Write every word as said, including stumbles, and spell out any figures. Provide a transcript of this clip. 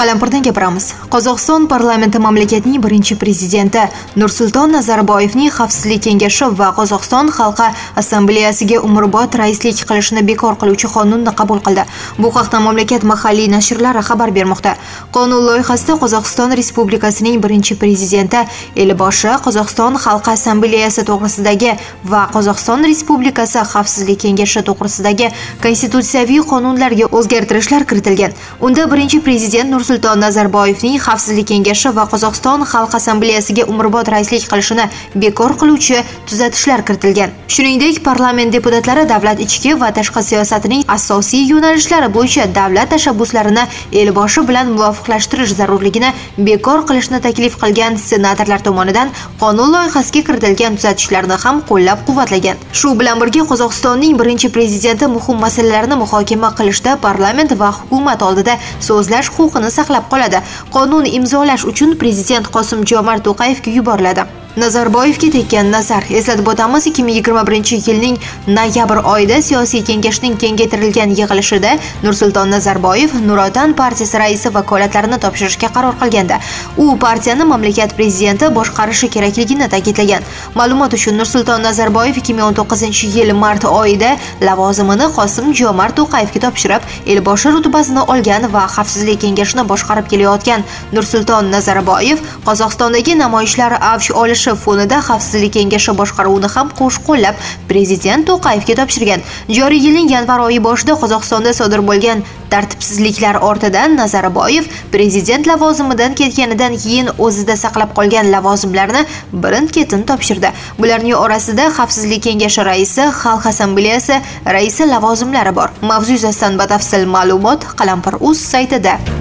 Qalampirdan gapiramiz. Qozog'iston parlamenti mamlakatning birinchi prezidenti Nursulton Nazarboyevning Xavfsizlik kengashi va Qozog'iston xalqi assambleyasiga umrbod raislik qilishni bekor qiluvchi qonunni qabul qildi. Bu haqda mamlakat mahalliy nashrlari xabar bermoqda. Qonun loyihasida Qozog'iston Respublikasining birinchi prezidenti Elboshi Qozog'iston xalqi assambleyasi to'g'risidagi va Qozog'iston Respublikasi Xavfsizlik kengashi to'g'risidagi konstitutsiyaviy qonunlarga o'zgartirishlar kiritilgan. Unda birinchi prezident Nursulton Nazarboyevning Xavfsizlik kengashi va Qozog'iston xalq assambleyasiga umrbod raislik qilishini bekor qiluvchi tuzatishlar kiritilgan. Shuningdek, parlament deputatlari davlat ichki va tashqi siyosatining asosiy yo'nalishlari bo'yicha davlat tashabbuslarini Elboshi bilan muvofiqlashtirish zarurligini bekor qilishni taklif qilgan senatorlar tomonidan qonun loyihasiga kiritilgan tuzatishlarni ham qo'llab-quvvatlagan. Shu bilan birga Qozog'istonning birinchi prezidenti muhim masalalarni muhokama qilishda parlament va hukumat oldida so'zlash huquqini saqlab qoladi. Qonun imzolash uchun prezident Qosim-Jomart To'qayevga yuboriladi. Nazarboyevga tekkan nazar. Eslatib o'tamiz, ikki ming yigirma birinchi yilning noyabr oyida siyosiy kengashning kengaytirilgan yig'ilishida Nursulton Nazarboyev Nur Otan partiyasi raisi vakolatlarini topshirishga qaror qilganda, u partiyani mamlakat prezidenti boshqarishi kerakligini ta'kidlagan. Ma'lumot uchun, Nursulton Nazarboyev ikki ming o'n to'qqizinchi yil mart oyida lavozimini Qosim-Jomart To'qayevga topshirib, Elboshi rutbasini olgan va Xavfsizlik kengashini boshqarib kelayotgan Nursulton Nazarboyev Qozog'istondagi namoyishlar avj olish fonida Xavfsizlik kengashi boshqaruvini ham qo'sh-qo'llab prezident To'qayevga topshirgan. Joriy yilning yanvar oyi boshida Qozog'istonda sodir bo'lgan tartibsizliklar ortidan Nazarboyev prezident lavozimidan ketganidan keyin o'zida saqlab qolgan lavozimlarni birin-ketin topshirdi. Bularning orasida Xavfsizlik kengashi raisi, Xalq assambleyasi raisi lavozimlari bor. Mavzu yuzasidan batafsil ma'lumot Qalampir.uz saytida.